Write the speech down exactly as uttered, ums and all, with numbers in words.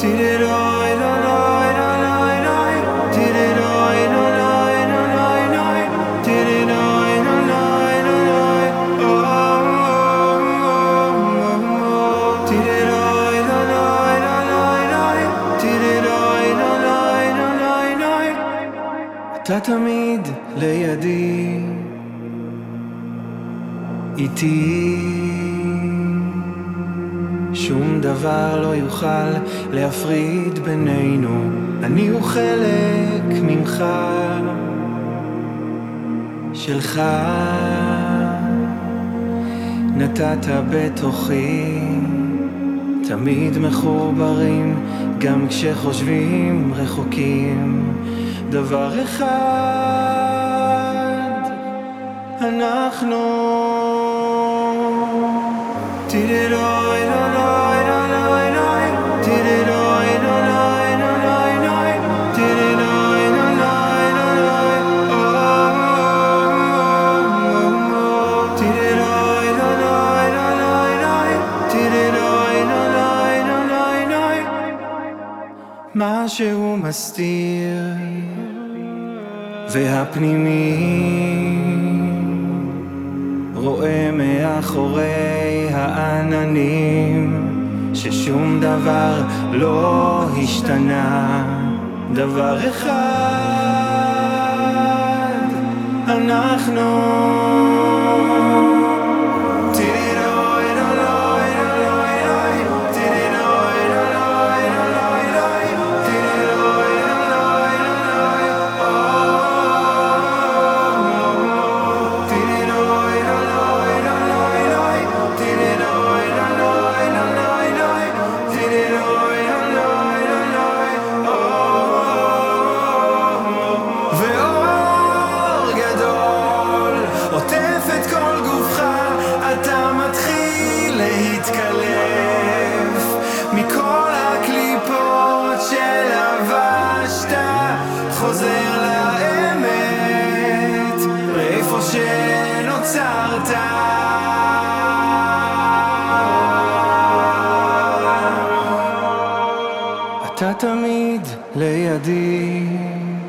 אתה תמיד לידי, איתי, שום דבר לא יוכל להפריד בינינו, אני הוא חלק ממך, שלך, נתת בתוכי, תמיד מחוברים, גם כשחושבים רחוקים. דבר אחד, אנחנו תידרוי נוי נוי נוי תידרוי נוי נוי נוי תידרוי נוי נוי תידרוי נוי נוי נוי תידרוי נוי נוי נוי משהו מסתיר והפנימי רואה מאחורי העננים ששום דבר לא השתנה. דבר אחד, אנחנו מכל הקליפות שלבשת חוזר לאמת לאיפה שנוצרת. אתה תמיד לידי